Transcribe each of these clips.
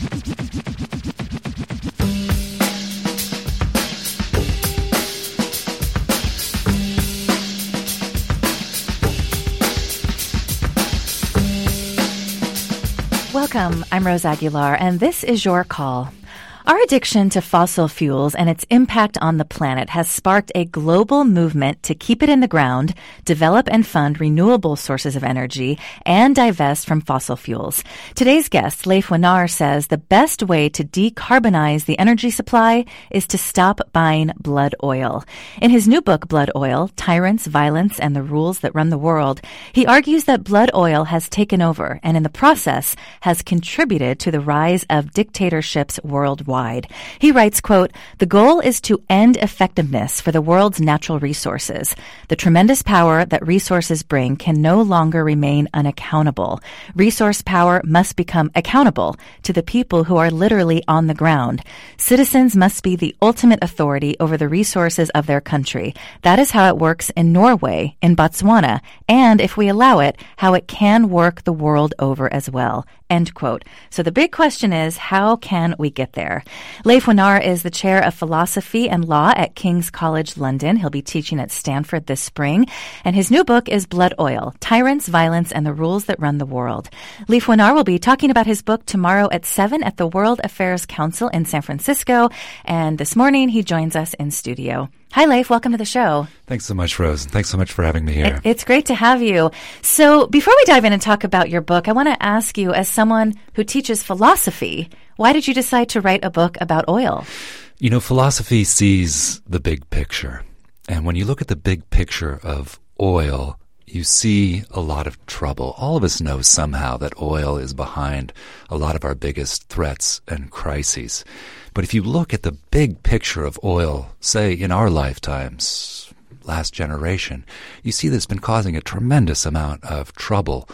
Welcome, I'm Rose Aguilar, and this is Your Call. Our addiction to fossil fuels and its impact on the planet has sparked a global movement to keep it in the ground, develop and fund renewable sources of energy, and divest from fossil fuels. Today's guest, Leif Wenar, says the best way to decarbonize the energy supply is to stop buying blood oil. In his new book, Blood Oil, Tyrants, Violence, and the Rules That Run the World, he argues that blood oil has taken over and in the process has contributed to the rise of dictatorships worldwide. He writes, quote, "The goal is to end effectiveness for the world's natural resources. The tremendous power that resources bring can no longer remain unaccountable. Resource power must become accountable to the people who are literally on the ground. Citizens must be the ultimate authority over the resources of their country. That is how it works in Norway, in Botswana, and if we allow it, how it can work the world over as well." End quote. So the big question is, how can we get there? Leif Wenar is the chair of philosophy and law at King's College London. He'll be teaching at Stanford this spring. And his new book is Blood Oil, Tyrants, Violence, and the Rules That Run the World. Leif Wenar will be talking about his book tomorrow at 7 at the World Affairs Council in San Francisco. And this morning, he joins us in studio. Hi, Leif. Welcome to the show. Thanks so much, Rose. Thanks so much for having me here. It's great to have you. So before we dive in and talk about your book, I want to ask you, as someone who teaches philosophy, why did you decide to write a book about oil? You know, philosophy sees the big picture. And when you look at the big picture of oil, you see a lot of trouble. All of us know somehow that oil is behind a lot of our biggest threats and crises. But if you look at the big picture of oil, say in our lifetimes, last generation, you see that it's been causing a tremendous amount of trouble.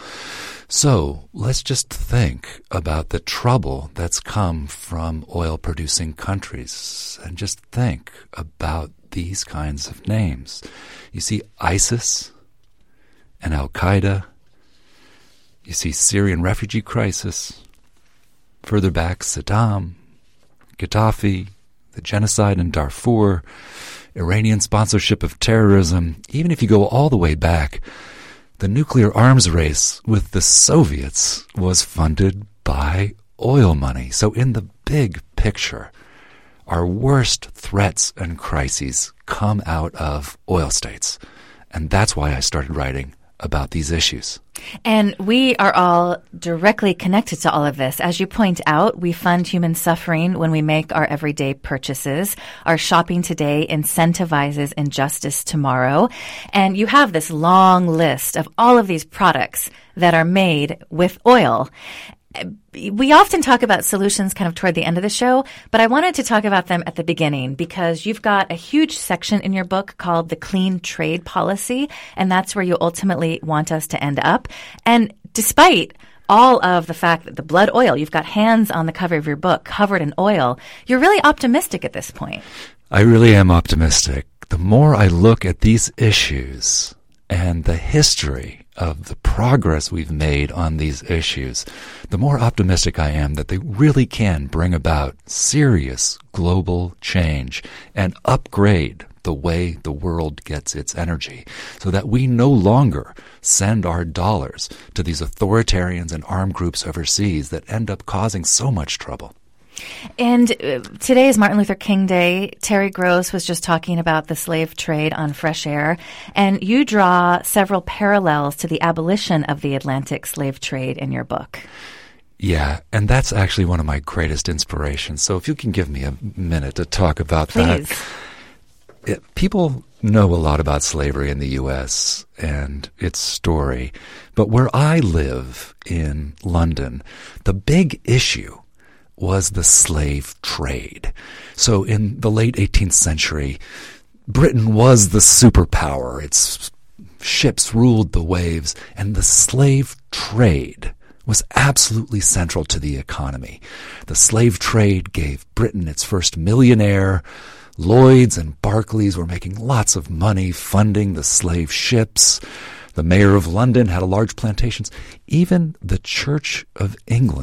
So let's just think about the trouble that's come from oil-producing countries and just think about these kinds of names. You see ISIS and Al-Qaeda. You see Syrian refugee crisis. Further back, Saddam, Gaddafi, the genocide in Darfur, Iranian sponsorship of terrorism. Even if you go all the way back, the nuclear arms race with the Soviets was funded by oil money. So in the big picture, our worst threats and crises come out of oil states. And that's why I started writing about these issues. And we are all directly connected to all of this. As you point out, we fund human suffering when we make our everyday purchases. Our shopping today incentivizes injustice tomorrow. And you have this long list of all of these products that are made with oil. We often talk about solutions kind of toward the end of the show, but I wanted to talk about them at the beginning because you've got a huge section in your book called the Clean Trade Policy, and that's where you ultimately want us to end up. And despite all of the fact that the blood oil, you've got hands on the cover of your book covered in oil, you're really optimistic at this point. I really am optimistic. The more I look at these issues and the history of the progress we've made on these issues, the more optimistic I am that they really can bring about serious global change and upgrade the way the world gets its energy so that we no longer send our dollars to these authoritarians and armed groups overseas that end up causing so much trouble. And today is Martin Luther King Day. Terry Gross was just talking about the slave trade on Fresh Air, and you draw several parallels to the abolition of the Atlantic slave trade in your book. Yeah, and that's actually one of my greatest inspirations. So if you can give me a minute to talk about Please. that. People know a lot about slavery in the U.S. and its story, but where I live in London, the big issue was the slave trade. So in the late 18th century, Britain was the superpower. Its ships ruled the waves, and the slave trade was absolutely central to the economy. The slave trade gave Britain its first millionaire. Lloyds and Barclays were making lots of money funding the slave ships. The mayor of London had large plantations. Even the Church of England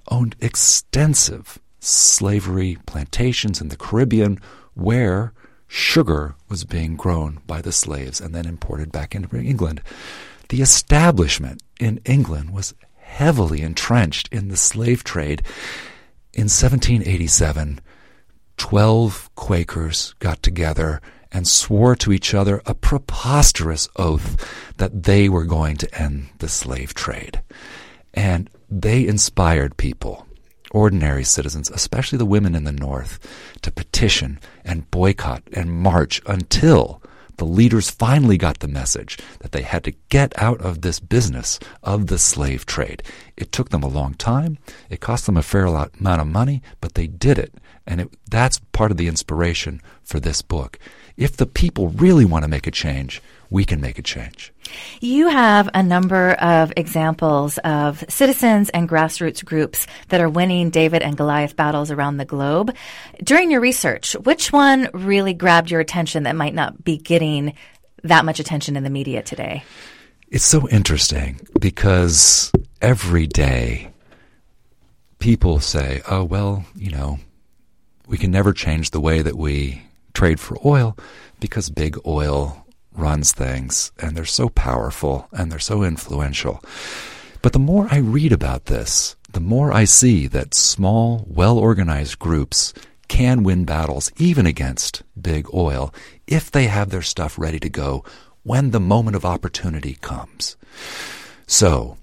owned extensive slavery plantations in the Caribbean where sugar was being grown by the slaves and then imported back into England. The establishment in England was heavily entrenched in the slave trade. In 1787, 12 Quakers got together and swore to each other a preposterous oath that they were going to end the slave trade. And they inspired people, ordinary citizens, especially the women in the North, to petition and boycott and march until the leaders finally got the message that they had to get out of this business of the slave trade. It took them a long time. It cost them a fair amount of money, but they did it. And that's part of the inspiration for this book. If the people really want to make a change, we can make a change. You have a number of examples of citizens and grassroots groups that are winning David and Goliath battles around the globe. During your research, which one really grabbed your attention that might not be getting that much attention in the media today? It's so interesting because every day people say, oh, well, we can never change the way that we trade for oil because big oil runs things, and they're so powerful, and they're so influential. But the more I read about this, the more I see that small, well-organized groups can win battles, even against big oil, if they have their stuff ready to go when the moment of opportunity comes. So,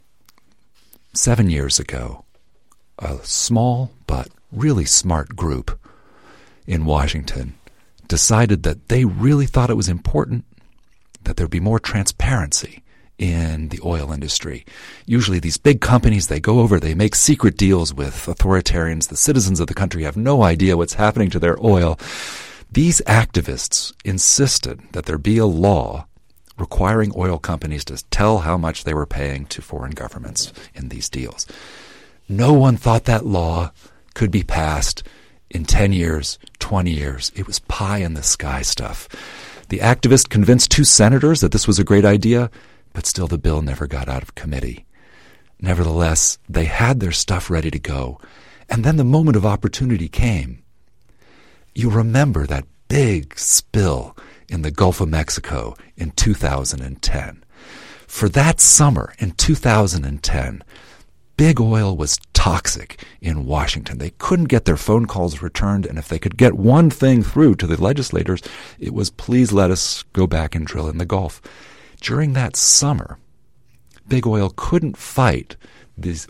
7 years ago, a small but really smart group in Washington decided that they really thought it was important that there be more transparency in the oil industry. Usually these big companies, they go over, they make secret deals with authoritarians. The citizens of the country have no idea what's happening to their oil. These activists insisted that there be a law requiring oil companies to tell how much they were paying to foreign governments in these deals. No one thought that law could be passed in 10 years, 20 years. It was pie in the sky stuff. The activists convinced 2 senators that this was a great idea, but still the bill never got out of committee. Nevertheless, they had their stuff ready to go, and then the moment of opportunity came. You remember that big spill in the Gulf of Mexico in 2010. For that summer in 2010, big oil was toxic in Washington. They couldn't get their phone calls returned, and if they could get one thing through to the legislators, it was, please let us go back and drill in the Gulf. During that summer, big oil couldn't fight these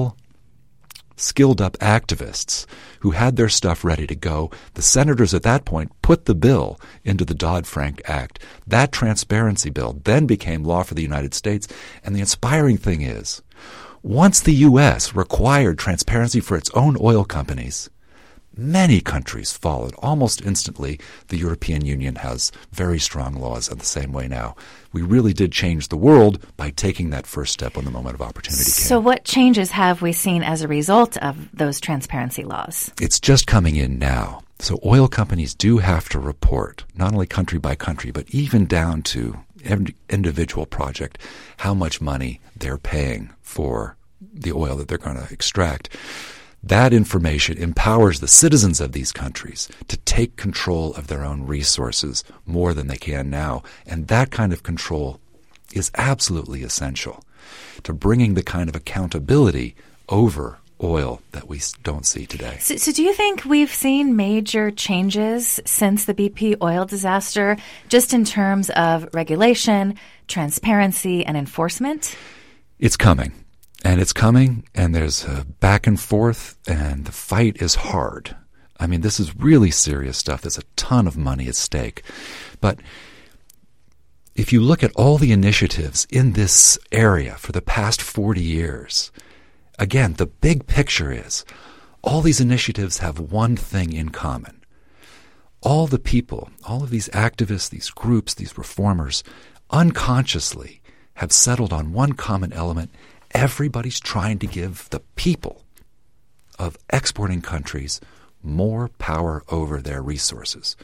skilled-up activists who had their stuff ready to go. The senators at that point put the bill into the Dodd-Frank Act. That transparency bill then became law for the United States, and the inspiring thing is, once the U.S. required transparency for its own oil companies, many countries followed. Almost instantly, the European Union has very strong laws in the same way now. We really did change the world by taking that first step when the moment of opportunity came. So what changes have we seen as a result of those transparency laws? It's just coming in now. So oil companies do have to report, not only country by country, but even down to every individual project, how much money they're paying for the oil that they're going to extract. That information empowers the citizens of these countries to take control of their own resources more than they can now. And that kind of control is absolutely essential to bringing the kind of accountability over oil that we don't see today. So do you think we've seen major changes since the BP oil disaster, just in terms of regulation, transparency, and enforcement? It's coming. And it's coming, and there's a back and forth, and the fight is hard. I mean, this is really serious stuff. There's a ton of money at stake. But if you look at all the initiatives in this area for the past 40 years, again, the big picture is all these initiatives have one thing in common. All the people, all of these activists, these groups, these reformers, unconsciously have settled on one common element. Everybody's trying to give the people of exporting countries more power over their resources.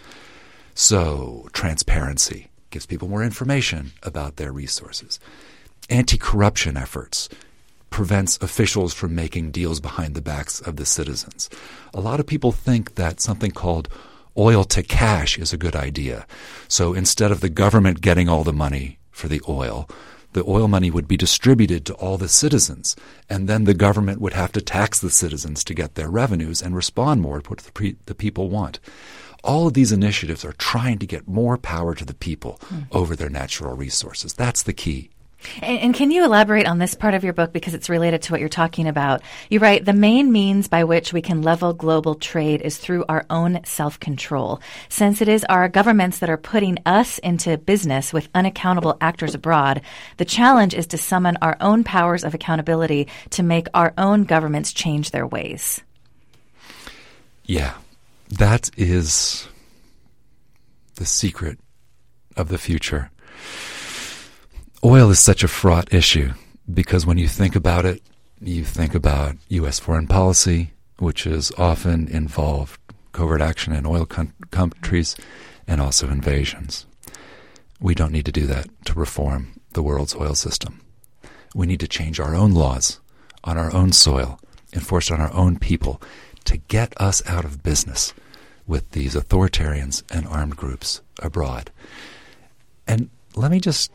So transparency gives people more information about their resources. Anti-corruption efforts prevents officials from making deals behind the backs of the citizens. A lot of people think that something called oil to cash is a good idea. So instead of the government getting all the money for the oil money would be distributed to all the citizens, and then the government would have to tax the citizens to get their revenues and respond more to what the people want. All of these initiatives are trying to get more power to the people over their natural resources. That's the key. And can you elaborate on this part of your book, because it's related to what you're talking about? You write, the main means by which we can level global trade is through our own self-control. Since it is our governments that are putting us into business with unaccountable actors abroad, the challenge is to summon our own powers of accountability to make our own governments change their ways. Yeah, that is the secret of the future. Oil is such a fraught issue because when you think about it, you think about U.S. foreign policy, which has often involved covert action in oil countries and also invasions. We don't need to do that to reform the world's oil system. We need to change our own laws on our own soil, enforced on our own people, to get us out of business with these authoritarians and armed groups abroad. And let me just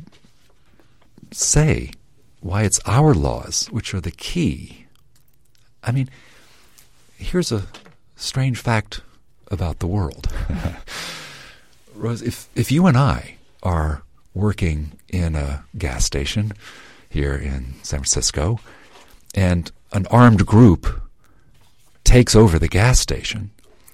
say why it's our laws which are the key. I mean, here's a strange fact about the world. Rose, if you and I are working in a gas station here in San Francisco and an armed group takes over the gas station,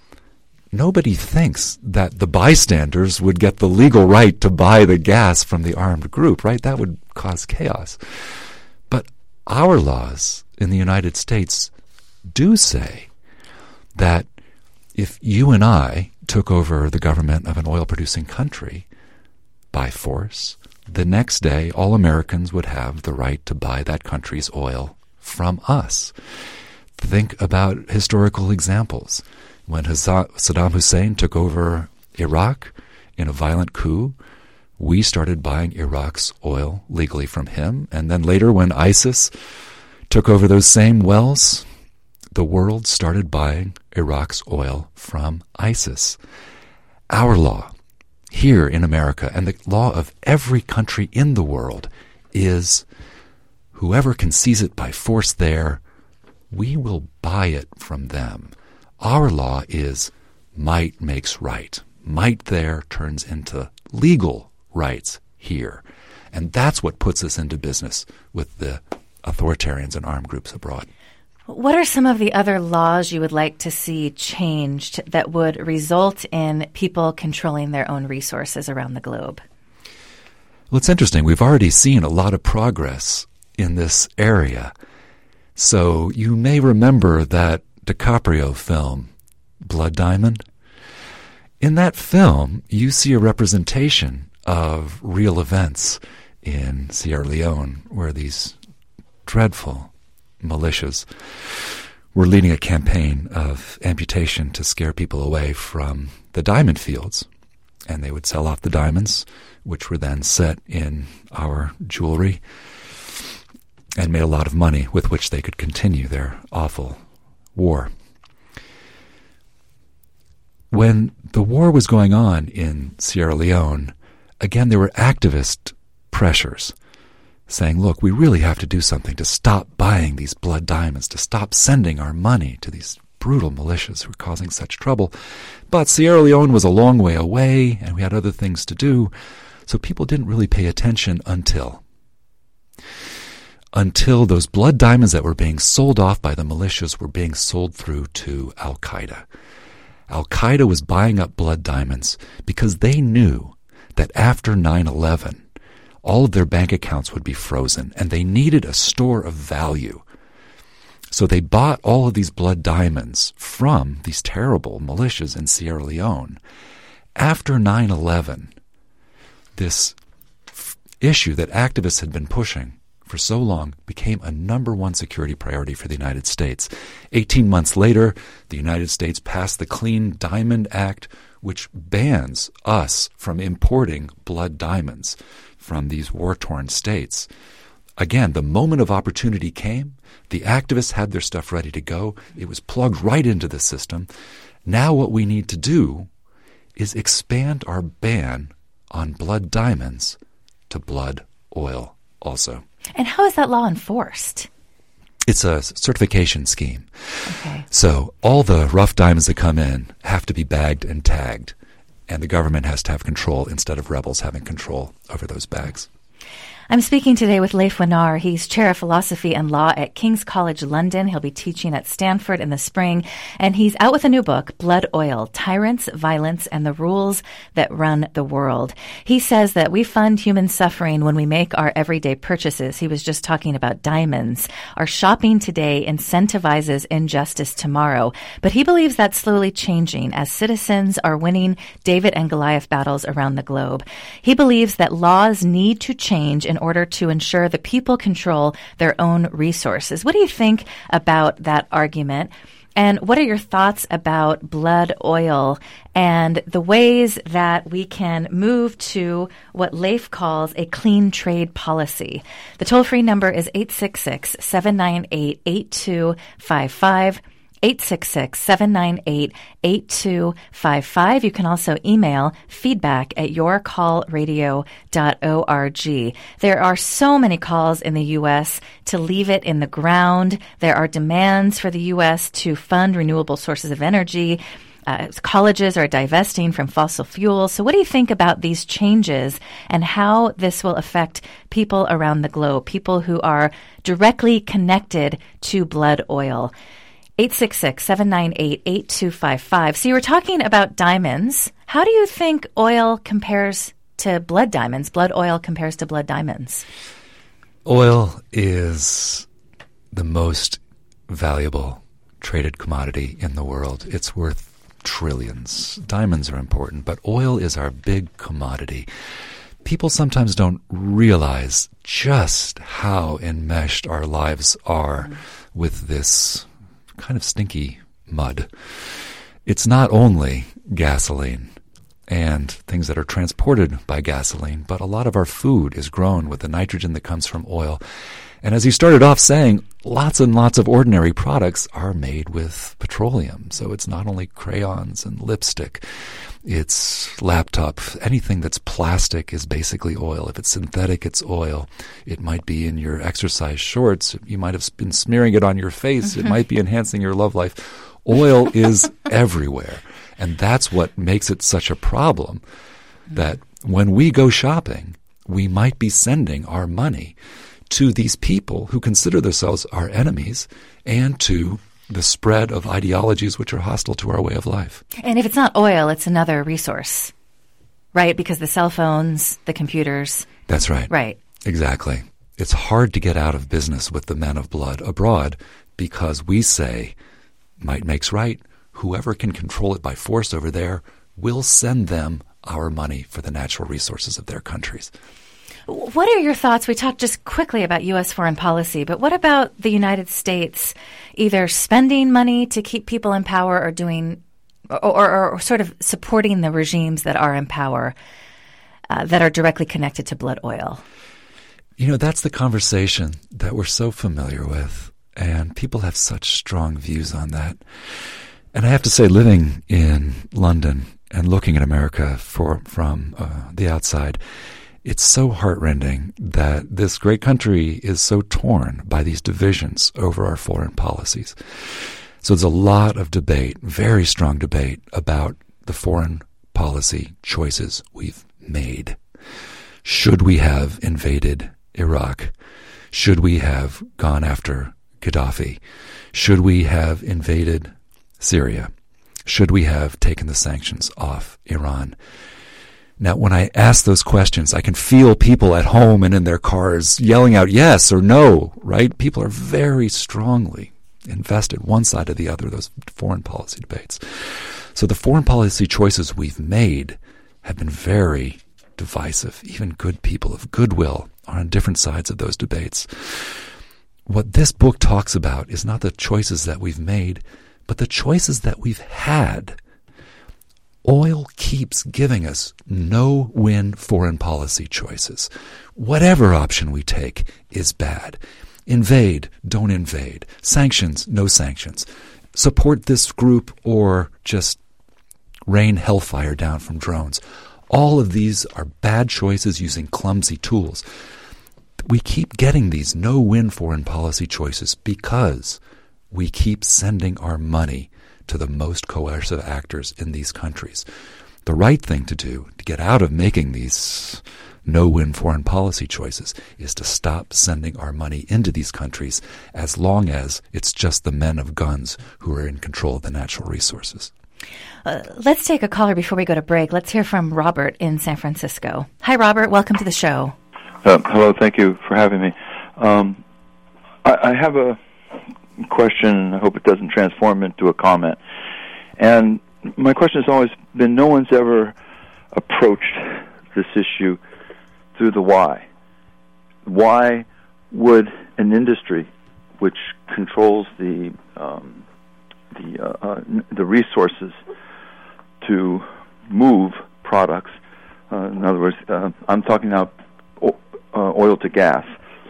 nobody thinks that the bystanders would get the legal right to buy the gas from the armed group, right? That would cause chaos. But our laws in the United States do say that if you and I took over the government of an oil-producing country by force, the next day all Americans would have the right to buy that country's oil from us. Think about historical examples. When Saddam Hussein took over Iraq in a violent coup, we started buying Iraq's oil legally from him. And then later when ISIS took over those same wells, the world started buying Iraq's oil from ISIS. Our law here in America, and the law of every country in the world, is whoever can seize it by force there, we will buy it from them. Our law is might makes right. Might there turns into legal rights here. And that's what puts us into business with the authoritarians and armed groups abroad. What are some of the other laws you would like to see changed that would result in people controlling their own resources around the globe? Well, it's interesting. We've already seen a lot of progress in this area. So you may remember that DiCaprio film, Blood Diamond. In that film, you see a representation of real events in Sierra Leone where these dreadful militias were leading a campaign of amputation to scare people away from the diamond fields. And they would sell off the diamonds, which were then set in our jewelry, and made a lot of money with which they could continue their awful war. When the war was going on in Sierra Leone, again, there were activist pressures saying, look, we really have to do something to stop buying these blood diamonds, to stop sending our money to these brutal militias who are causing such trouble. But Sierra Leone was a long way away, and we had other things to do, so people didn't really pay attention until those blood diamonds that were being sold off by the militias were being sold through to Al-Qaeda. Al-Qaeda was buying up blood diamonds because they knew that after 9/11, all of their bank accounts would be frozen, and they needed a store of value. So they bought all of these blood diamonds from these terrible militias in Sierra Leone. After 9/11, this issue that activists had been pushing for so long became a number one security priority for the United States. 18 months later, the United States passed the Clean Diamond Act, which bans us from importing blood diamonds from these war-torn states. again, the moment of opportunity came. The activists had their stuff ready to go. It was plugged right into the system. Now what we need to do is expand our ban on blood diamonds to blood oil also. And how is that law enforced? It's a certification scheme. Okay. So all the rough diamonds that come in have to be bagged and tagged, and the government has to have control instead of rebels having control over those bags. I'm speaking today with Leif Wenar. He's chair of philosophy and law at King's College London. He'll be teaching at Stanford in the spring. And he's out with a new book, Blood Oil, Tyrants, Violence, and the Rules That Run the World. He says that we fund human suffering when we make our everyday purchases. He was just talking about diamonds. Our shopping today incentivizes injustice tomorrow. But he believes that's slowly changing as citizens are winning David and Goliath battles around the globe. He believes that laws need to change in order to ensure the people control their own resources. What do you think about that argument? And what are your thoughts about blood oil and the ways that we can move to what Leif calls a clean trade policy? The toll-free number is 866-798-8255. 866-798-8255. You can also email feedback@yourcallradio.org. There are so many calls in the U.S. to leave it in the ground. There are demands for the U.S. to fund renewable sources of energy. Colleges are divesting from fossil fuels. So what do you think about these changes and how this will affect people around the globe, people who are directly connected to blood oil? 866-798-8255. So you were talking about diamonds. How do you think oil compares to blood diamonds? Blood oil compares to blood diamonds? Oil is the most valuable traded commodity in the world. It's worth trillions. Diamonds are important, but oil is our big commodity. People sometimes don't realize just how enmeshed our lives are with this kind of stinky mud. It's not only gasoline and things that are transported by gasoline, but a lot of our food is grown with the nitrogen that comes from oil. And as you started off saying, lots and lots of ordinary products are made with petroleum. So it's not only crayons and lipstick, it's laptop. Anything that's plastic is basically oil. If it's synthetic, it's oil. It might be in your exercise shorts. You might have been smearing it on your face. It might be enhancing your love life. Oil is everywhere. And that's what makes it such a problem, that when we go shopping, we might be sending our money to these people who consider themselves our enemies and to the spread of ideologies which are hostile to our way of life. And if it's not oil, it's another resource, right? Because the cell phones, the computers. That's right. Right. Exactly. It's hard to get out of business with the men of blood abroad because we say, might makes right. Whoever can control it by force over there will send them our money for the natural resources of their countries. What are your thoughts? We talked just quickly about U.S. foreign policy, but what about the United States either spending money to keep people in power or doing, or sort of supporting the regimes that are in power that are directly connected to blood oil? You know, that's the conversation that we're so familiar with, and people have such strong views on that. And I have to say, living in London and looking at America from the outside, it's so heartrending that this great country is so torn by these divisions over our foreign policies. So there's a lot of debate, very strong debate, about the foreign policy choices we've made. Should we have invaded Iraq? Should we have gone after Gaddafi? Should we have invaded Syria? Should we have taken the sanctions off Iran? Now, when I ask those questions, I can feel people at home and in their cars yelling out yes or no, right? People are very strongly invested, one side or the other, those foreign policy debates. So the foreign policy choices we've made have been very divisive. Even good people of goodwill are on different sides of those debates. What this book talks about is not the choices that we've made, but the choices that we've had. Oil keeps giving us no-win foreign policy choices. Whatever option we take is bad. Invade, don't invade. Sanctions, no sanctions. Support this group or just rain hellfire down from drones. All of these are bad choices using clumsy tools. We keep getting these no-win foreign policy choices because we keep sending our money to the most coercive actors in these countries. The right thing to do to get out of making these no-win foreign policy choices is to stop sending our money into these countries as long as it's just the men of guns who are in control of the natural resources. Let's take a caller before we go to break. Let's hear from Robert in San Francisco. Hi, Robert. Welcome to the show. Hello. Thank you for having me. I have a question. I hope it doesn't transform into a comment. And my question has always been, no one's ever approached this issue through the why. Why would an industry which controls the resources to move products, in other words, I'm talking now oil to gas,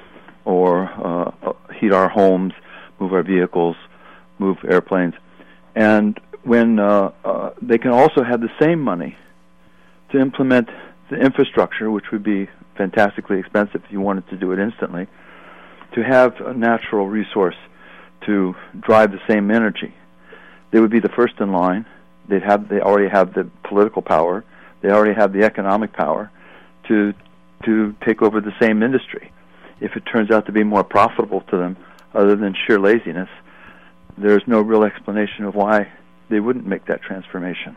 or heat our homes, move our vehicles, move airplanes, and when they can also have the same money to implement the infrastructure, which would be fantastically expensive if you wanted to do it instantly, to have a natural resource to drive the same energy. They would be the first in line. They already have the political power. They already have the economic power to take over the same industry. If it turns out to be more profitable to them, other than sheer laziness, there's no real explanation of why they wouldn't make that transformation.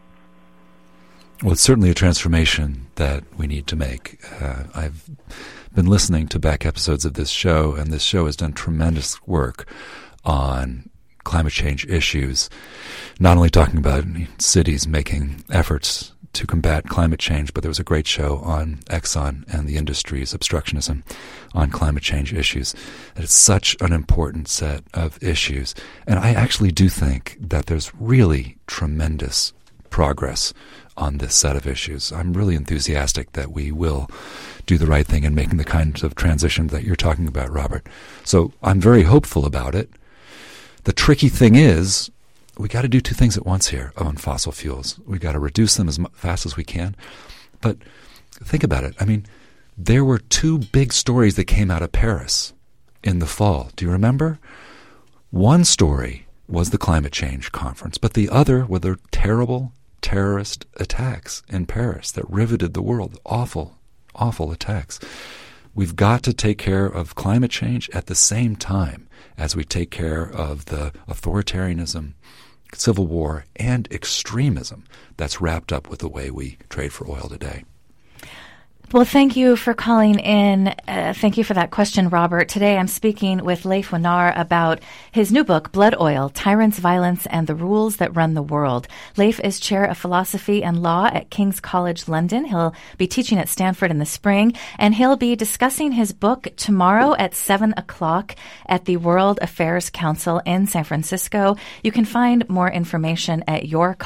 Well, it's certainly a transformation that we need to make. I've been listening to back episodes of this show, and this show has done tremendous work on climate change issues, not only talking about cities making efforts to combat climate change, but there was a great show on Exxon and the industry's obstructionism on climate change issues. And it's such an important set of issues. And I actually do think that there's really tremendous progress on this set of issues. I'm really enthusiastic that we will do the right thing in making the kinds of transition that you're talking about, Robert. So I'm very hopeful about it. The tricky thing is, we got to do two things at once here on fossil fuels. We got to reduce them as fast as we can. But think about it. I mean, there were two big stories that came out of Paris in the fall. Do you remember? One story was the climate change conference, but the other were the terrible terrorist attacks in Paris that riveted the world. Awful, awful attacks. We've got to take care of climate change at the same time as we take care of the authoritarianism, civil war, and extremism that's wrapped up with the way we trade for oil today. Well, thank you for calling in. Thank you for that question, Robert. Today I'm speaking with Leif Wenar about his new book, Blood Oil, Tyrants, Violence, and the Rules That Run the World. Leif is chair of philosophy and law at King's College London. He'll be teaching at Stanford in the spring, and he'll be discussing his book tomorrow at 7 o'clock at the World Affairs Council in San Francisco. You can find more information at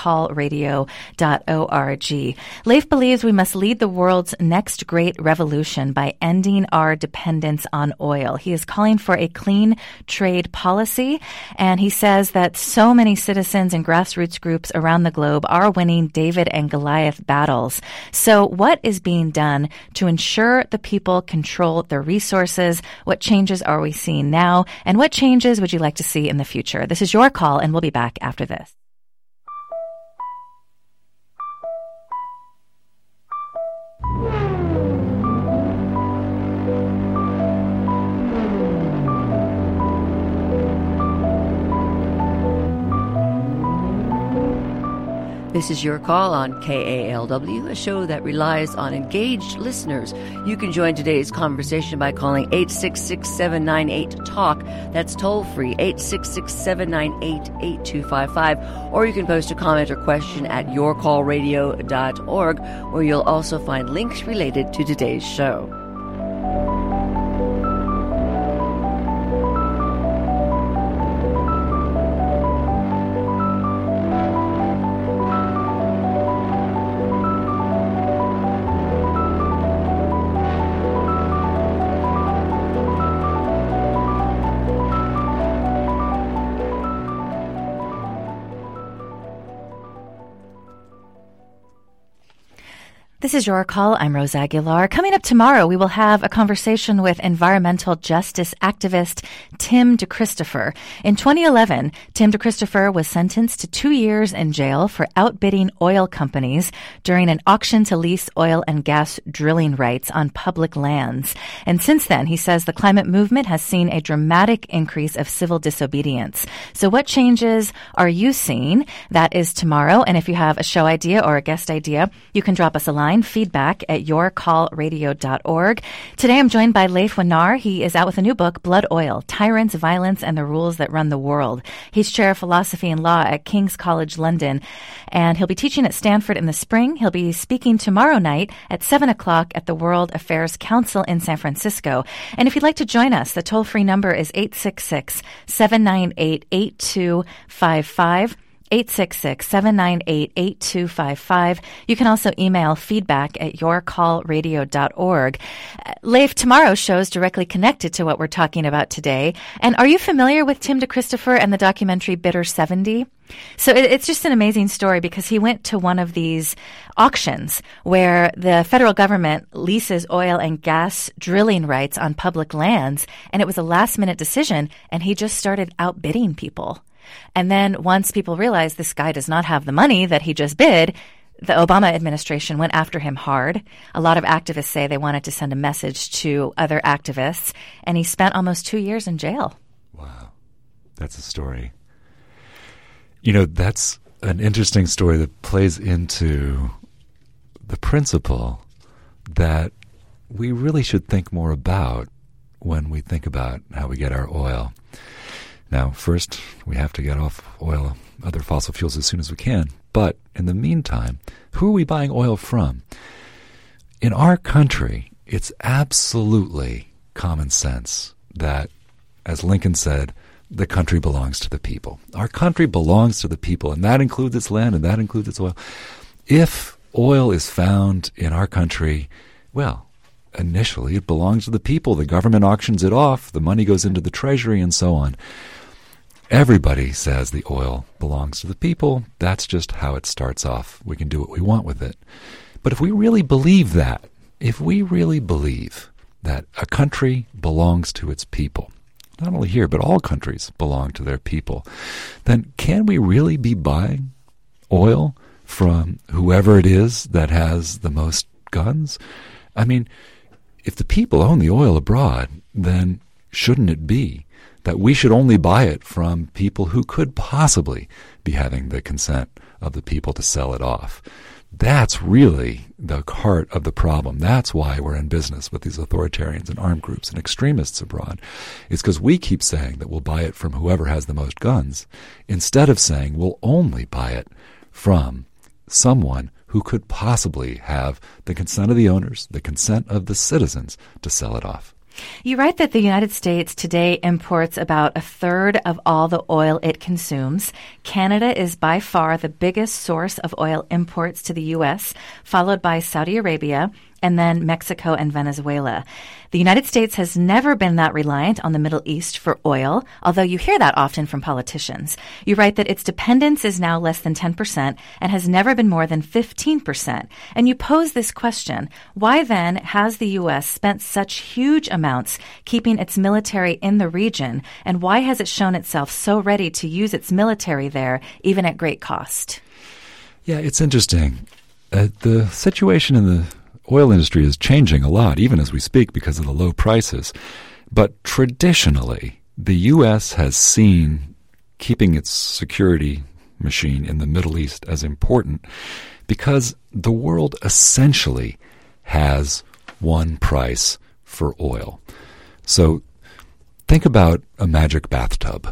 yourcallradio.org. Leif believes we must lead the world's next great revolution by ending our dependence on oil. He is calling for a clean trade policy, and he says that so many citizens and grassroots groups around the globe are winning David and Goliath battles. So what is being done to ensure the people control their resources? What changes are we seeing now? And what changes would you like to see in the future? This is Your Call, and we'll be back after this. This is Your Call on KALW, a show that relies on engaged listeners. You can join today's conversation by calling 866-798-TALK. That's toll-free, 866-798-8255. Or you can post a comment or question at yourcallradio.org, where you'll also find links related to today's show. This is Your Call. I'm Rose Aguilar. Coming up tomorrow, we will have a conversation with environmental justice activist Tim DeChristopher. In 2011, Tim DeChristopher was sentenced to 2 years in jail for outbidding oil companies during an auction to lease oil and gas drilling rights on public lands. And since then, he says the climate movement has seen a dramatic increase of civil disobedience. So what changes are you seeing? That is tomorrow. And if you have a show idea or a guest idea, you can drop us a line, feedback@yourcallradio.org. Today I'm joined by Leif Wenar. He is out with a new book, Blood Oil, Tyrants, Violence, and the Rules That Run the World. He's chair of philosophy and law at King's College London, and he'll be teaching at Stanford in the spring. He'll be speaking tomorrow night at 7 o'clock at the World Affairs Council in San Francisco. And if you'd like to join us, the toll-free number is 866-798-8255. 866-798-8255. You can also email feedback@yourcallradio.org. Leif, tomorrow's show is directly connected to what we're talking about today. And are you familiar with Tim DeChristopher and the documentary Bitter 70? So it's just an amazing story because he went to one of these auctions where the federal government leases oil and gas drilling rights on public lands, and it was a last-minute decision, and he just started outbidding people. And then once people realized this guy does not have the money that he just bid, the Obama administration went after him hard. A lot of activists say they wanted to send a message to other activists, and he spent almost 2 years in jail. Wow. That's a story. You know, that's an interesting story that plays into the principle that we really should think more about when we think about how we get our oil. Now, first, we have to get off oil, other fossil fuels as soon as we can. But in the meantime, who are we buying oil from? In our country, it's absolutely common sense that, as Lincoln said, the country belongs to the people. Our country belongs to the people, and that includes its land, and that includes its oil. If oil is found in our country, well, initially it belongs to the people. The government auctions it off, the money goes into the treasury, and so on. Everybody says the oil belongs to the people. That's just how it starts off. We can do what we want with it. But if we really believe that, if we really believe that a country belongs to its people, not only here, but all countries belong to their people, then can we really be buying oil from whoever it is that has the most guns? I mean, if the people own the oil abroad, then shouldn't it be that we should only buy it from people who could possibly be having the consent of the people to sell it off? That's really the heart of the problem. That's why we're in business with these authoritarians and armed groups and extremists abroad. It's because we keep saying that we'll buy it from whoever has the most guns, instead of saying we'll only buy it from someone who could possibly have the consent of the owners, the consent of the citizens to sell it off. You write that the United States today imports about a third of all the oil it consumes. Canada is by far the biggest source of oil imports to the U.S., followed by Saudi Arabia, and then Mexico and Venezuela. The United States has never been that reliant on the Middle East for oil, although you hear that often from politicians. You write that its dependence is now less than 10% and has never been more than 15%. And you pose this question: why then has the U.S. spent such huge amounts keeping its military in the region, and why has it shown itself so ready to use its military there, even at great cost? Yeah, it's interesting. The situation in the oil industry is changing a lot, even as we speak, because of the low prices. But traditionally, the U.S. has seen keeping its security machine in the Middle East as important because the world essentially has one price for oil. So think about a magic bathtub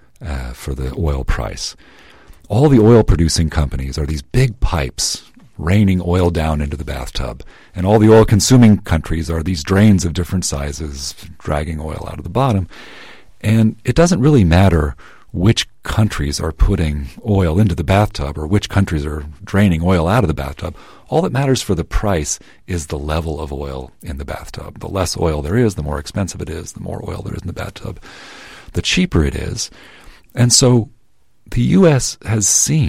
for the oil price. All the oil-producing companies are these big pipes raining oil down into the bathtub. And all the oil-consuming countries are these drains of different sizes dragging oil out of the bottom. And it doesn't really matter which countries are putting oil into the bathtub or which countries are draining oil out of the bathtub. All that matters for the price is the level of oil in the bathtub. The less oil there is, the more expensive it is. The more oil there is in the bathtub, the cheaper it is. And so the U.S. has seen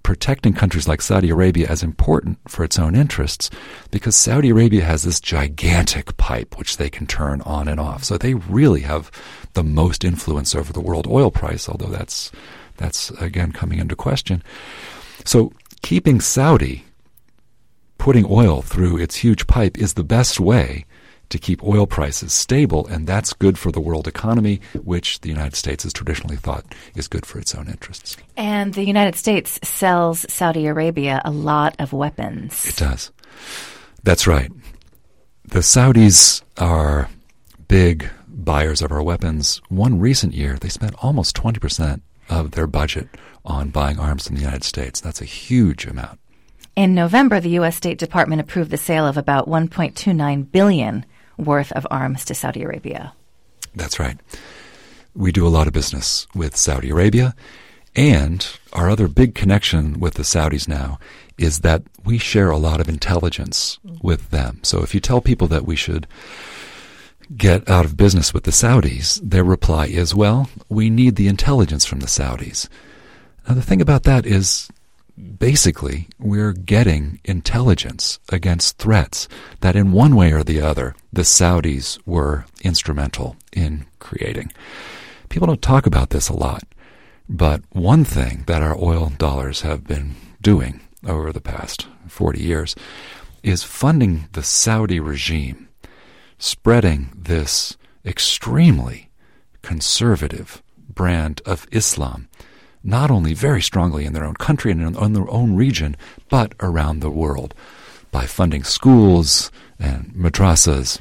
protecting countries like Saudi Arabia as important for its own interests because Saudi Arabia has this gigantic pipe which they can turn on and off. So they really have the most influence over the world oil price, although that's again coming into question. So keeping Saudi putting oil through its huge pipe is the best way to keep oil prices stable, and that's good for the world economy, which the United States has traditionally thought is good for its own interests. And the United States sells Saudi Arabia a lot of weapons. It does. That's right. The Saudis are big buyers of our weapons. One recent year, they spent almost 20% of their budget on buying arms from the United States. That's a huge amount. In November, the U.S. State Department approved the sale of about $1.29 billion worth of arms to Saudi Arabia. That's right. We do a lot of business with Saudi Arabia, and our other big connection with the Saudis now is that we share a lot of intelligence with them. So if you tell people that we should get out of business with the Saudis, their reply is, well, we need the intelligence from the Saudis. Now, the thing about that is, basically, we're getting intelligence against threats that in one way or the other, the Saudis were instrumental in creating. People don't talk about this a lot, but one thing that our oil dollars have been doing over the past 40 years is funding the Saudi regime, spreading this extremely conservative brand of Islam, not only very strongly in their own country and in their own region, but around the world by funding schools and madrasas,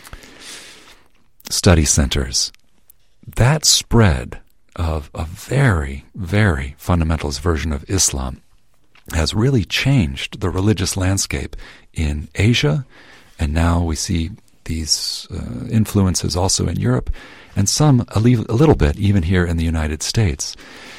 study centers. That spread of a very, very fundamentalist version of Islam has really changed the religious landscape in Asia, and now we see these influences also in Europe, and some a little bit even here in the United States.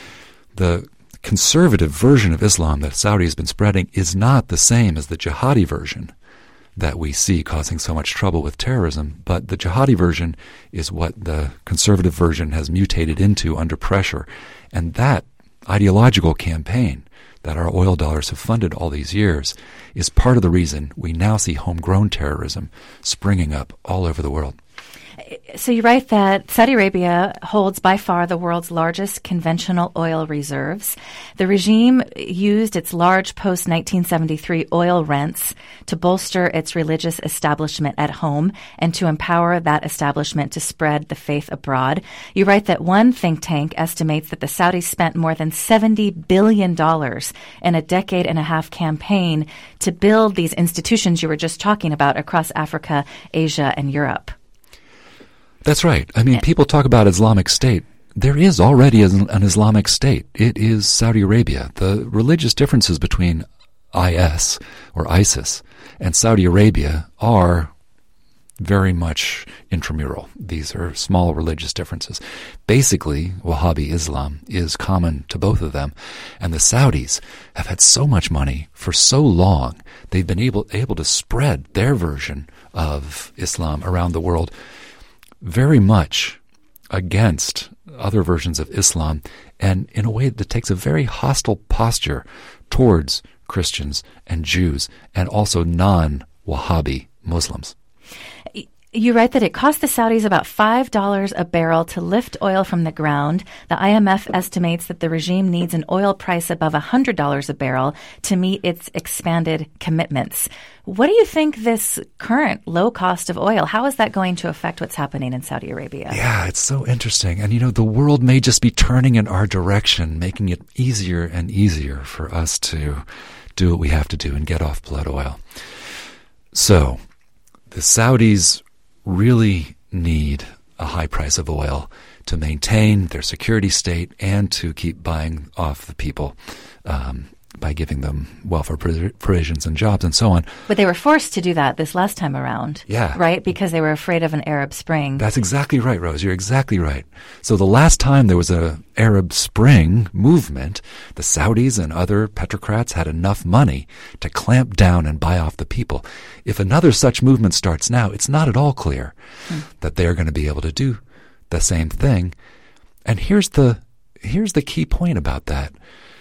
The conservative version of Islam that Saudi has been spreading is not the same as the jihadi version that we see causing so much trouble with terrorism, but the jihadi version is what the conservative version has mutated into under pressure. And that ideological campaign that our oil dollars have funded all these years is part of the reason we now see homegrown terrorism springing up all over the world. So you write that Saudi Arabia holds by far the world's largest conventional oil reserves. The regime used its large post-1973 oil rents to bolster its religious establishment at home and to empower that establishment to spread the faith abroad. You write that one think tank estimates that the Saudis spent more than $70 billion in a decade-and-a-half campaign to build these institutions you were just talking about across Africa, Asia, and Europe. That's right. I mean, people talk about Islamic State. There is already an Islamic State. It is Saudi Arabia. The religious differences between IS or ISIS and Saudi Arabia are very much intramural. These are small religious differences. Basically, Wahhabi Islam is common to both of them. And the Saudis have had so much money for so long, they've been able to spread their version of Islam around the world very much against other versions of Islam, and in a way that takes a very hostile posture towards Christians and Jews and also non-Wahhabi Muslims. You write that it cost the Saudis about $5 a barrel to lift oil from the ground. The IMF estimates that the regime needs an oil price above $100 a barrel to meet its expanded commitments. What do you think this current low cost of oil, how is that going to affect what's happening in Saudi Arabia? Yeah, it's so interesting. And, the world may just be turning in our direction, making it easier and easier for us to do what we have to do and get off blood oil. So the Saudis really need a high price of oil to maintain their security state and to keep buying off the people by giving them welfare provisions and jobs and so on. But they were forced to do that this last time around. Yeah. Right? Because they were afraid of an Arab Spring. That's exactly right, Rose. You're exactly right. So the last time there was an Arab Spring movement, the Saudis and other petrocrats had enough money to clamp down and buy off the people. If another such movement starts now, it's not at all clear that they're going to be able to do the same thing. And here's the key point about that.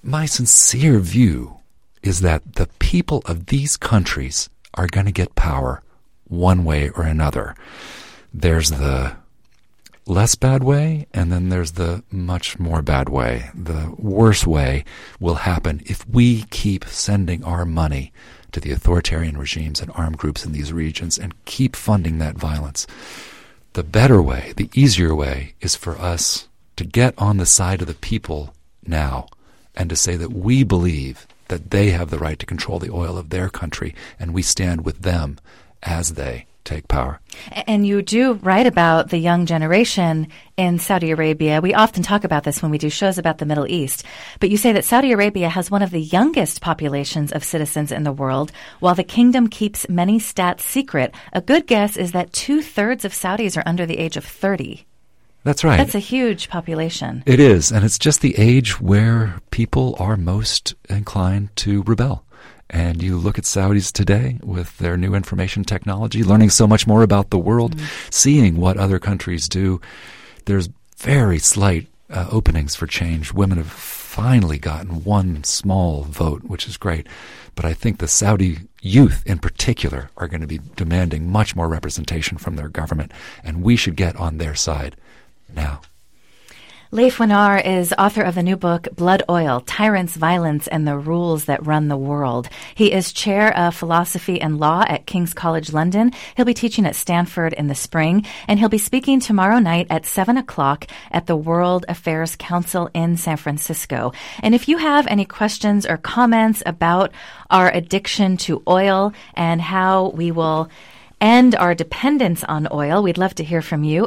my sincere view is that the people of these countries are going to get power one way or another. There's the less bad way, and then there's the much more bad way. The worst way will happen if we keep sending our money to the authoritarian regimes and armed groups in these regions and keep funding that violence. The better way, the easier way, is for us to get on the side of the people now and to say that we believe that they have the right to control the oil of their country, and we stand with them as they take power. And you do write about the young generation in Saudi Arabia. We often talk about this when we do shows about the Middle East. But you say that Saudi Arabia has one of the youngest populations of citizens in the world, while the kingdom keeps many stats secret. A good guess is that 2/3 of Saudis are under the age of 30. That's right. That's a huge population. It is, and it's just the age where people are most inclined to rebel. And you look at Saudis today with their new information technology, learning so much more about the world, seeing what other countries do. There's very slight openings for change. Women have finally gotten one small vote, which is great. But I think the Saudi youth in particular are going to be demanding much more representation from their government, and we should get on their side now. Leif Wenar is author of the new book, Blood Oil, Tyrants, Violence, and the Rules That Run the World. He is chair of philosophy and law at King's College London. He'll be teaching at Stanford in the spring, and he'll be speaking tomorrow night at 7 o'clock at the World Affairs Council in San Francisco. And if you have any questions or comments about our addiction to oil and how we will end our dependence on oil, we'd love to hear from you.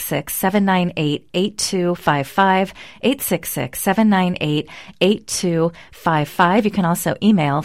866-798-8255, 866-798-8255. You can also email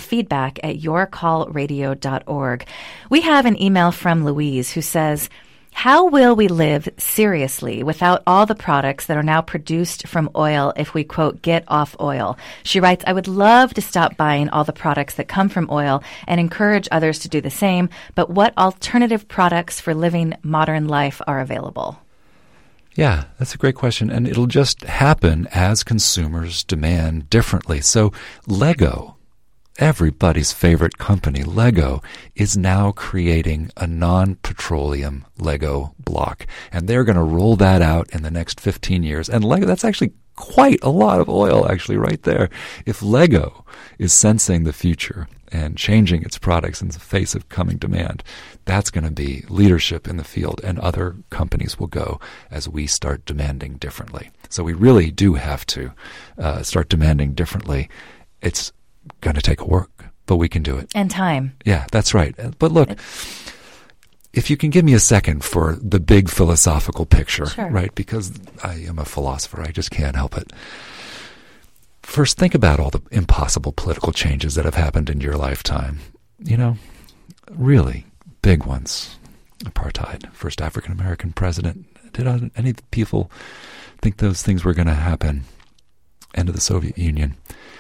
feedback@yourcallradio.org. We have an email from Louise who says, how will we live seriously without all the products that are now produced from oil if we, quote, get off oil? She writes, I would love to stop buying all the products that come from oil and encourage others to do the same, but what alternative products for living modern life are available? Yeah, that's a great question, and it'll just happen as consumers demand differently. So Lego, everybody's favorite company, Lego, is now creating a non-petroleum Lego block. And they're going to roll that out in the next 15 years. And Lego, that's actually quite a lot of oil, actually, right there. If Lego is sensing the future and changing its products in the face of coming demand, that's going to be leadership in the field, and other companies will go as we start demanding differently. So we really do have to start demanding differently. It's going to take work, but we can do it. And time. Yeah, that's right. But look, if you can give me a second for the big philosophical picture, sure. Right? Because I am a philosopher. I just can't help it. First, think about all the impossible political changes that have happened in your lifetime. You know, really big ones. Apartheid, first African-American president. Did any people think those things were going to happen? End of the Soviet Union.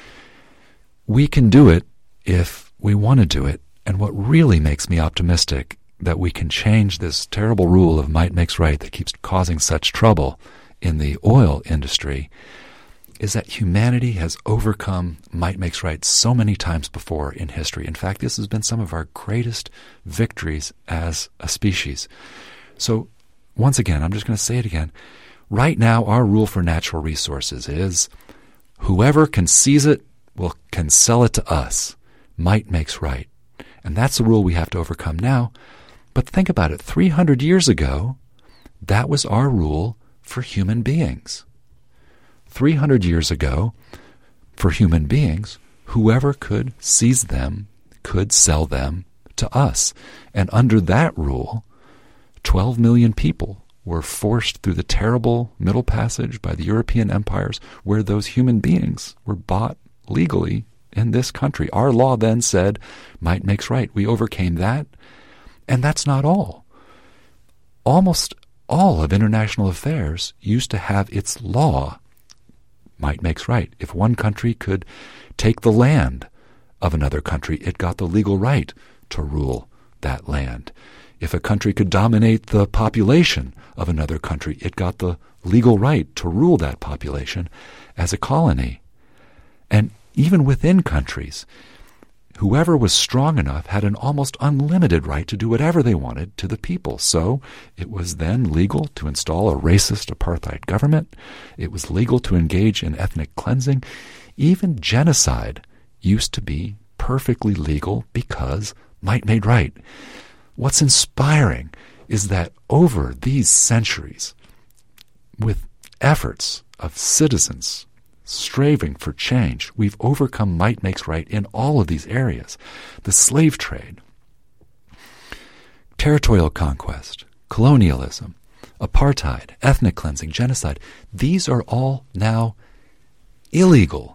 We can do it if we want to do it. And what really makes me optimistic that we can change this terrible rule of might makes right that keeps causing such trouble in the oil industry is that humanity has overcome might makes right so many times before in history. In fact, this has been some of our greatest victories as a species. So once again, I'm just going to say it again. Right now, our rule for natural resources is whoever can seize it can sell it to us. Might makes right. And that's the rule we have to overcome now. But think about it. 300 years ago, that was our rule for human beings. 300 years ago, for human beings, whoever could seize them could sell them to us. And under that rule, 12 million people were forced through the terrible Middle Passage by the European empires, where those human beings were bought legally in this country. Our law then said, might makes right. We overcame that, and that's not all. Almost all of international affairs used to have its law, might makes right. If one country could take the land of another country, it got the legal right to rule that land. If a country could dominate the population of another country, it got the legal right to rule that population as a colony. And even within countries, whoever was strong enough had an almost unlimited right to do whatever they wanted to the people. So it was then legal to install a racist apartheid government. It was legal to engage in ethnic cleansing. Even genocide used to be perfectly legal because might made right. What's inspiring is that over these centuries, with efforts of citizens striving for change, we've overcome might makes right in all of these areas. The slave trade, territorial conquest, colonialism, apartheid, ethnic cleansing, genocide, these are all now illegal.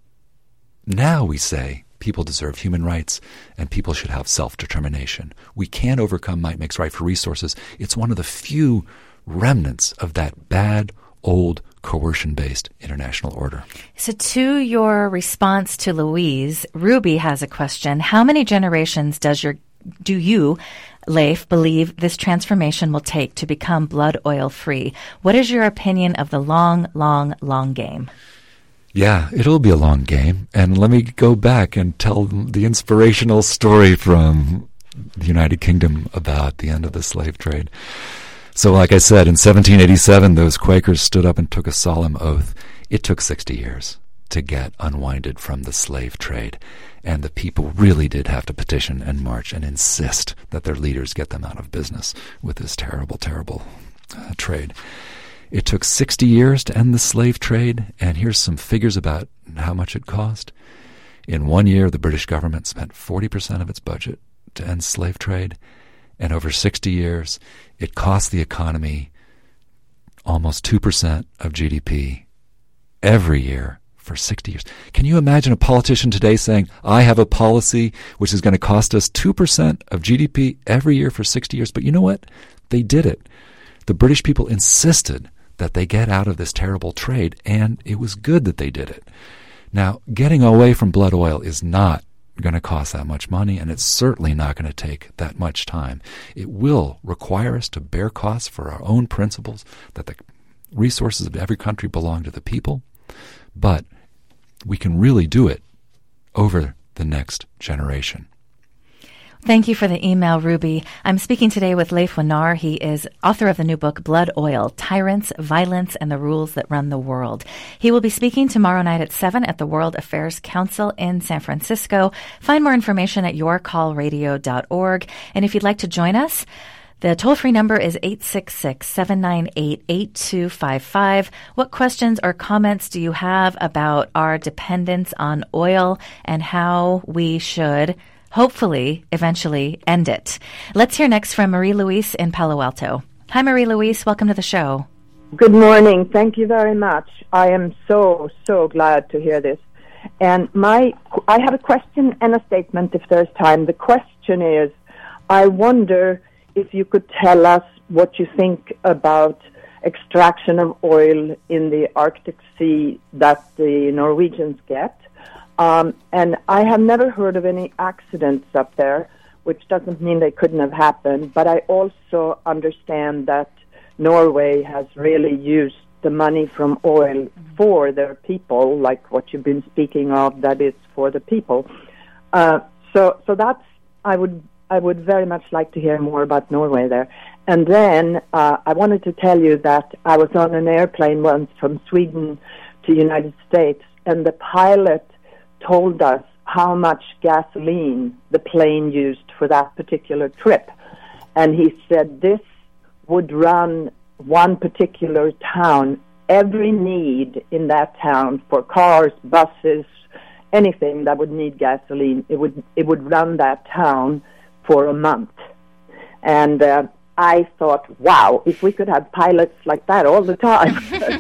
Now we say people deserve human rights and people should have self-determination. We can overcome might makes right for resources. It's one of the few remnants of that bad, old, coercion-based international order. So to your response to Louise, Ruby has a question. How many generations do you, Leif, believe this transformation will take to become blood oil free? What is your opinion of the long, long, long game? Yeah, it'll be a long game. And let me go back and tell the inspirational story from the United Kingdom about the end of the slave trade. So like I said, in 1787, those Quakers stood up and took a solemn oath. It took 60 years to get unwinded from the slave trade. And the people really did have to petition and march and insist that their leaders get them out of business with this terrible, terrible trade. It took 60 years to end the slave trade, and here's some figures about how much it cost. In 1 year, the British government spent 40% of its budget to end slave trade, and over 60 years, it cost the economy almost 2% of GDP every year for 60 years. Can you imagine a politician today saying, I have a policy which is going to cost us 2% of GDP every year for 60 years? But you know what? They did it. The British people insisted that they get out of this terrible trade, and it was good that they did it. Now, getting away from blood oil is not going to cost that much money, and it's certainly not going to take that much time. It will require us to bear costs for our own principles, that the resources of every country belong to the people, but we can really do it over the next generation. Thank you for the email, Ruby. I'm speaking today with Leif Wenar. He is author of the new book, Blood Oil, Tyrants, Violence, and the Rules That Run the World. He will be speaking tomorrow night at 7 at the World Affairs Council in San Francisco. Find more information at yourcallradio.org. And if you'd like to join us, the toll-free number is 866-798-8255. What questions or comments do you have about our dependence on oil and how we should hopefully eventually end it? Let's hear next from Marie-Louise in Palo Alto. Hi, Marie-Louise. Welcome to the show. Good morning. Thank you very much. I am so glad to hear this. And I have a question and a statement if there's time. The question is, I wonder if you could tell us what you think about extraction of oil in the Arctic Sea that the Norwegians get. And I have never heard of any accidents up there, which doesn't mean they couldn't have happened. But I also understand that Norway has really used the money from oil for their people, like what you've been speaking of, that is for the people. So that's, I would very much like to hear more about Norway there. And then I wanted to tell you that I was on an airplane once from Sweden to United States, and the pilot told us how much gasoline the plane used for that particular trip. And he said this would run one particular town, every need in that town for cars, buses, anything that would need gasoline, it would run that town for a month. And I thought, wow, if we could have pilots like that all the time.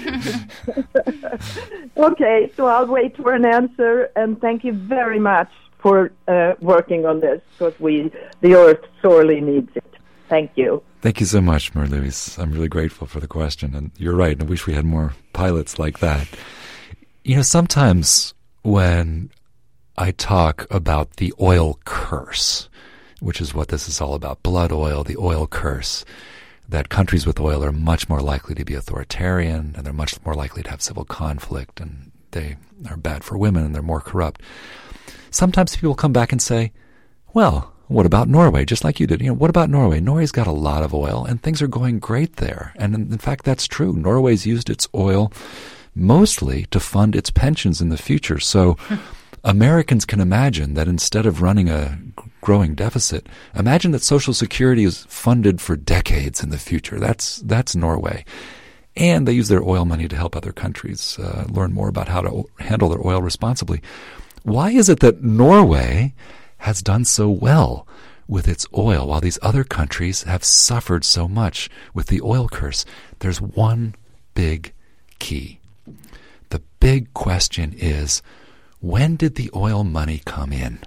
Okay, so I'll wait for an answer, and thank you very much for working on this, because the Earth sorely needs it. Thank you. Thank you so much, Marie-Louise. I'm really grateful for the question, and you're right, I wish we had more pilots like that. You know, sometimes when I talk about the oil curse, which is what this is all about, blood oil, the oil curse, that countries with oil are much more likely to be authoritarian, and they're much more likely to have civil conflict and they are bad for women and they're more corrupt. Sometimes people come back and say, well, what about Norway? Just like you did. What about Norway? Norway's got a lot of oil and things are going great there. And in fact, that's true. Norway's used its oil mostly to fund its pensions in the future. So Americans can imagine that instead of running a growing deficit, imagine that Social Security is funded for decades in the future. That's Norway. And they use their oil money to help other countries learn more about how to handle their oil responsibly. Why is it that Norway has done so well with its oil while these other countries have suffered so much with the oil curse? There's one big key. The big question is, when did the oil money come in?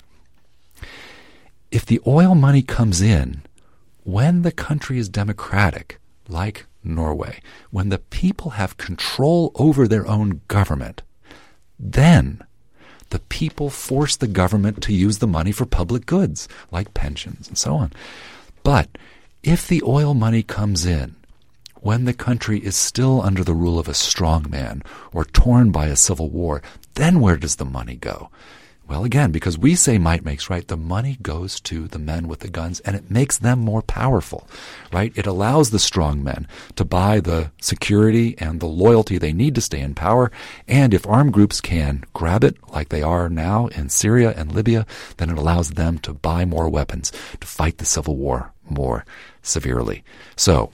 If the oil money comes in when the country is democratic, like Norway, when the people have control over their own government, then the people force the government to use the money for public goods, like pensions and so on. But if the oil money comes in when the country is still under the rule of a strongman or torn by a civil war, then where does the money go? Well, again, because we say might makes right, the money goes to the men with the guns, and it makes them more powerful, right? It allows the strong men to buy the security and the loyalty they need to stay in power, and if armed groups can grab it, like they are now in Syria and Libya, then it allows them to buy more weapons to fight the civil war more severely. So,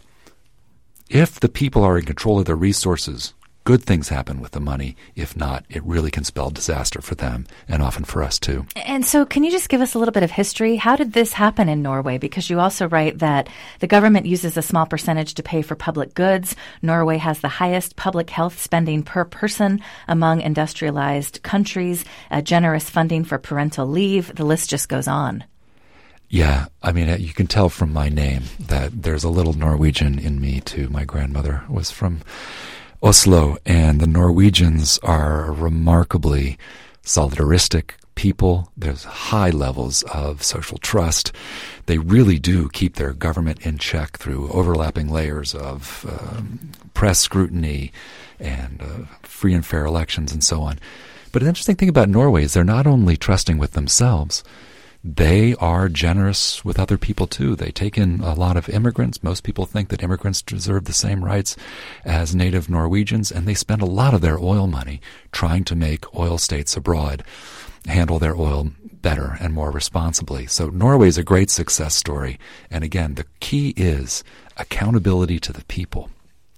if the people are in control of their resources, good things happen with the money. If not, it really can spell disaster for them and often for us too. And so can you just give us a little bit of history? How did this happen in Norway? Because you also write that the government uses a small percentage to pay for public goods. Norway has the highest public health spending per person among industrialized countries, generous funding for parental leave. The list just goes on. Yeah, I mean, you can tell from my name that there's a little Norwegian in me too. My grandmother was from Oslo, and the Norwegians are remarkably solidaristic people. There's high levels of social trust. They really do keep their government in check through overlapping layers of press scrutiny and free and fair elections and so on. But an interesting thing about Norway is they're not only trusting with themselves, they are generous with other people too. They take in a lot of immigrants. Most people think that immigrants deserve the same rights as native Norwegians, and they spend a lot of their oil money trying to make oil states abroad handle their oil better and more responsibly. So Norway is a great success story. And again, the key is accountability to the people.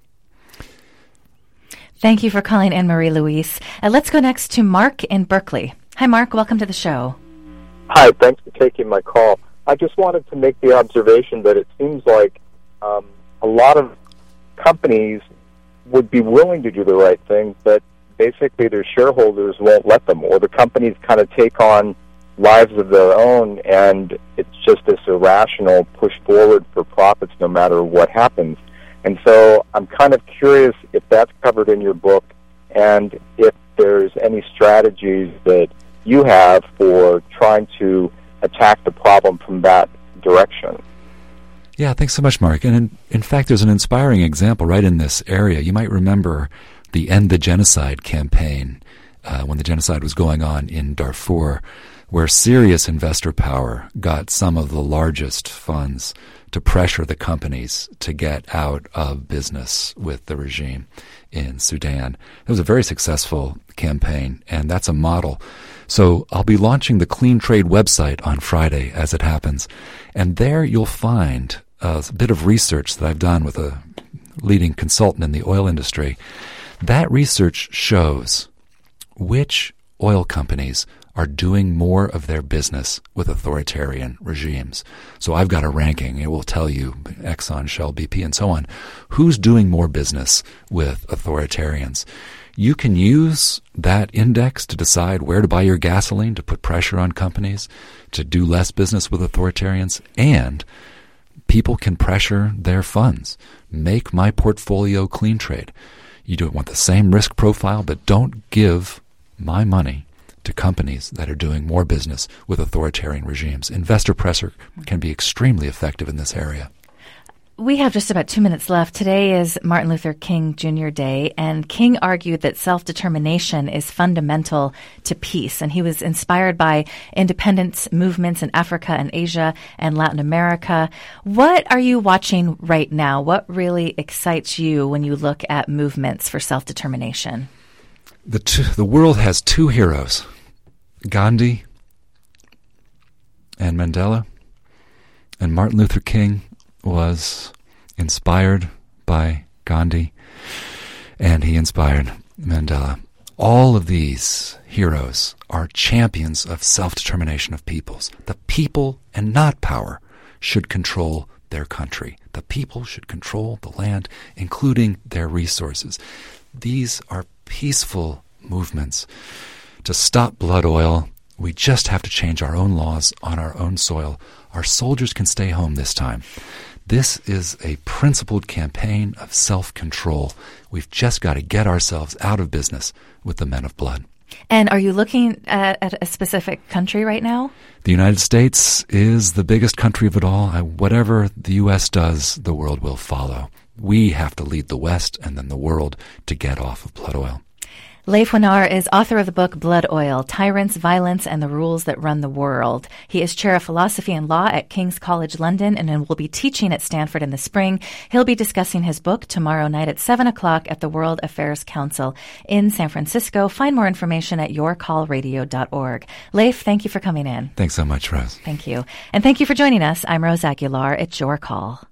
Thank you for calling in, Marie-Louise. Let's go next to Mark in Berkeley. Hi, Mark. Welcome to the show. Hi, thanks for taking my call. I just wanted to make the observation that it seems like a lot of companies would be willing to do the right thing, but basically their shareholders won't let them, or the companies kind of take on lives of their own, and it's just this irrational push forward for profits no matter what happens. And so I'm kind of curious if that's covered in your book, and if there's any strategies that you have for trying to attack the problem from that direction. Yeah, thanks so much, Mark. And in fact, there's an inspiring example right in this area. You might remember the End the Genocide campaign when the genocide was going on in Darfur, where serious investor power got some of the largest funds to pressure the companies to get out of business with the regime in Sudan. It was a very successful campaign, and that's a model. So I'll be launching the Clean Trade website on Friday as it happens, and there you'll find a bit of research that I've done with a leading consultant in the oil industry. That research shows which oil companies are doing more of their business with authoritarian regimes. So I've got a ranking. It will tell you, Exxon, Shell, BP, and so on, who's doing more business with authoritarians. You can use that index to decide where to buy your gasoline, to put pressure on companies, to do less business with authoritarians, and people can pressure their funds. Make my portfolio clean trade. You don't want the same risk profile, but don't give my money to companies that are doing more business with authoritarian regimes. Investor pressure can be extremely effective in this area. We have just about 2 minutes left. Today is Martin Luther King Jr. Day, and King argued that self-determination is fundamental to peace, and he was inspired by independence movements in Africa and Asia and Latin America. What are you watching right now? What really excites you when you look at movements for self-determination? The world has two heroes, Gandhi and Mandela, and Martin Luther King was inspired by Gandhi, and he inspired Mandela. All of these heroes are champions of self-determination of peoples. The people, and not power, should control their country. The people should control the land, including their resources. These are peaceful movements. To stop blood oil, we just have to change our own laws on our own soil. Our soldiers can stay home this time. This is a principled campaign of self-control. We've just got to get ourselves out of business with the men of blood. And are you looking at a specific country right now? The United States is the biggest country of it all. Whatever the U.S. does, the world will follow. We have to lead the West and then the world to get off of blood oil. Leif Wenar is author of the book Blood Oil, Tyrants, Violence, and the Rules That Run the World. He is chair of philosophy and law at King's College London and will be teaching at Stanford in the spring. He'll be discussing his book tomorrow night at 7 o'clock at the World Affairs Council in San Francisco. Find more information at yourcallradio.org. Leif, thank you for coming in. Thanks so much, Rose. Thank you. And thank you for joining us. I'm Rose Aguilar. It's Your Call.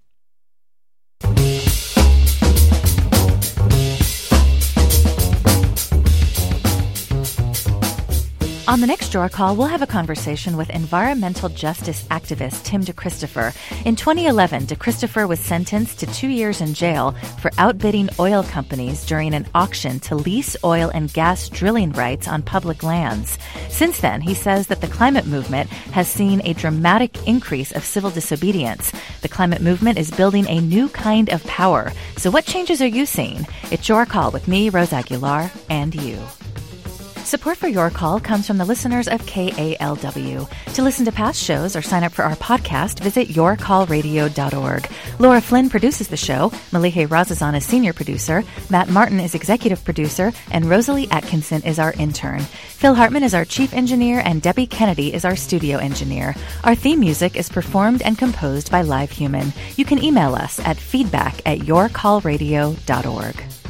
On the next Your Call, we'll have a conversation with environmental justice activist Tim DeChristopher. In 2011, DeChristopher was sentenced to 2 years in jail for outbidding oil companies during an auction to lease oil and gas drilling rights on public lands. Since then, he says that the climate movement has seen a dramatic increase of civil disobedience. The climate movement is building a new kind of power. So what changes are you seeing? It's Your Call with me, Rose Aguilar, and you. Support for Your Call comes from the listeners of KALW. To listen to past shows or sign up for our podcast, visit yourcallradio.org. Laura Flynn produces the show. Malihe Razazan is senior producer. Matt Martin is executive producer. And Rosalie Atkinson is our intern. Phil Hartman is our chief engineer. And Debbie Kennedy is our studio engineer. Our theme music is performed and composed by Live Human. You can email us at feedback@yourcallradio.org.